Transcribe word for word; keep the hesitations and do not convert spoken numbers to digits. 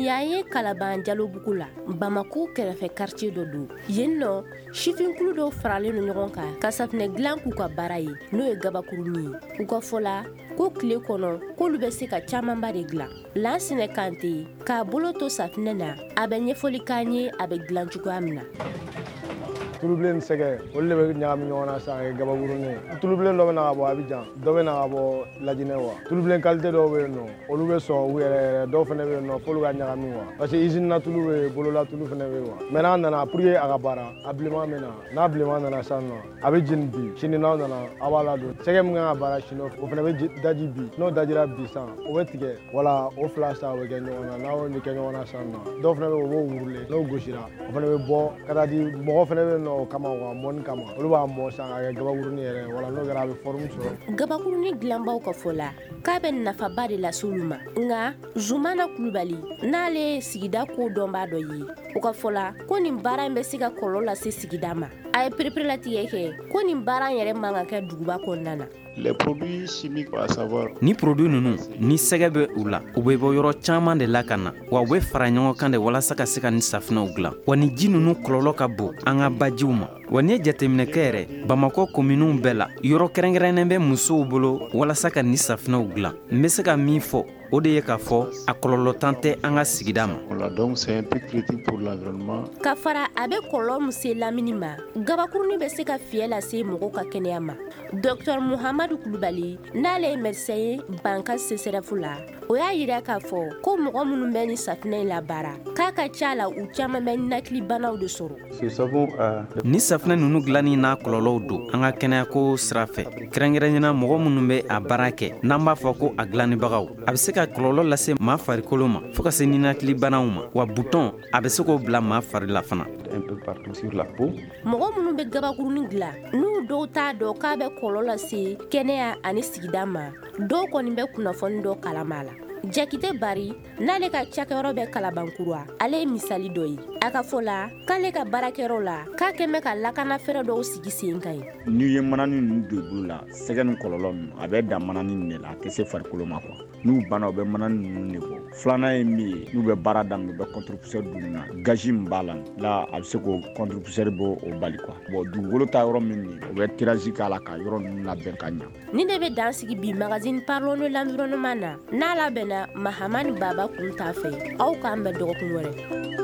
Ni y'a ye Kalaban Diallobugu la Bamako kɛrɛfɛ quartier dɔ don yen nɔ sifinkulu dɔw faralen no ɲɔgɔn kan ka safinɛ dilan k'u ka baara ye n'o ye gabakurunin ye u ka fɔ la ko tile kɔnɔ k'olu bɛ se ka camanba de dilan Lansina Kante k'a bolo to safinɛ na a bɛ ɲɛfɔli k'an ye a bɛ dilan cogoya min na. Tulubilen sɛgɛ olu de bɛ ɲagami ɲɔgɔn na sisan ka gabakurunin tulubilen dɔ bɛ na ka bɔ Abidjan dɔ bɛ na ka bɔ Lajinɛ wa tulubilen qualité dɔw bɛ yen nɔ olu bɛ sɔn u yɛrɛ yɛrɛ dɔw fana bɛ yen nɔ f'olu ka ɲagami wa parce que usine na tulu bɛ yen bolola tulu fana bɛ yen wa mais n'a nana pour que a ka baara a bilenman bɛ na n'a bilenman nana sisan nɔ a bɛ jeni bi sini n'aw nana a b'a ladon sɛgɛ min kan ka baara sini o fana bɛ daji bi n'o dajira bi sisan o bɛ tigɛ wala o fila sisan o bɛ kɛ ɲɔgɔn na n'aw y'o kɛ ɲɔgɔn na sisan nɔ dɔw fana bɛ yen o b'o wurule n'o gosira o fana bɛ bɔ ka taa di mɔgɔ fana bɛ yen nɔ o kama wa mɔni kama olu b'a mɔ san ka kɛ gabakurunin yɛrɛ wala n'o kɛra a bɛ forme sɔrɔ. Gabakurunin dilanbaw ka fɔ la k'a bɛ nafaba de lase olu ma nka Zumana Kulubali n'ale ye sigida ko dɔnbaa dɔ ye o ka fɔ la ko nin baara in bɛ se ka kɔlɔlɔ lase sigida ma a ye pereperelatigɛ kɛ ko nin baara in yɛrɛ man ka kɛ duguba kɔnɔna na. Les produits chimiques à savoir ni produit ninnu ni sɛgɛ bɛ u la u bɛ bɔ yɔrɔ caman de la ka na wa u bɛ fara ɲɔgɔn kan de walasa ka se ka ni safinɛw dilan wa ni ji ninnu kɔlɔlɔ ka bon an ka bajiw ma wa ni ye jateminɛ kɛ yɛrɛ Bamakɔ kominiw bɛɛ la yɔrɔ kɛrɛnkɛrɛnnen bɛ musow bolo walasa ka ni safinɛw dilan n bɛ se ka min fɔ o de ye k'a fɔ a kɔlɔlɔ tan tɛ an ka sigida ma. Donc c'est un peu critique pour l'environnement. Ka fara a bɛ kɔlɔlɔ min se lamini ma gabakurunin bɛ se ka fiyɛ lase mɔgɔw ka kɛnɛya ma Docteur Muhamadu Kulubali n'ale ye médecin ye Banka C S R F la o y'a yira k'a fɔ ko mɔgɔ minnu bɛ ni safinɛ in labaara k'a ka ca la u caman bɛ ninakili banaw de sɔrɔ. Ni safinɛ ninnu dilanni n'a kɔlɔlɔw don an ka kɛnɛyako sira fɛ kɛrɛnkɛrɛnnena mɔgɔ minnu bɛ a baara kɛ n'an b'a fɔ ko a dilannibagaw a bɛ se ka kɔlɔlɔ lase maa farikolo ma fo ka se ninakili banaw ma wa butɔn a bɛ se k'o bila maa fari la fana. Mɔgɔ minnu bɛ gabakurunin dilan n'u dɔw t'a dɔn k'a bɛ kɔlɔlɔ lase kɛnɛya ani sigida ma dɔw kɔni bɛ kunnafoni dɔ kalama la. Jakite Bari n'ale ka cakɛyɔrɔ bɛ Kalabankura ale ye misali dɔ ye a ka fɔ la k'ale ka baarakɛyɔrɔ la k'a kɛn bɛ ka lakana fɛɛrɛ dɔw sigi sen kan ye. N'i ye manani ninnu don bolo la sɛgɛ ni kɔlɔlɔ ninnu a bɛ dan manani ninnu de la a tɛ se farikolo ma quoi n'u banna u bɛ manani ninnu de bɔ filanan ye min ye n'u bɛ baara daminɛ u bɛ contre-pousseur dunni na gazi min b'a la la a bɛ se k'o contre-pousseur bɔ o bali quoi bon dugukolo ta yɔrɔ min ye u bɛ tirage k'a la ka yɔrɔ ninnu labɛn ka ɲa. Ni de bɛ dan sigi bi magazine Parlons de l'environnement na n'a labɛnna Mahamani Baba kun t'a fɛ aw k'an bɛn dɔgɔkun wɛrɛ.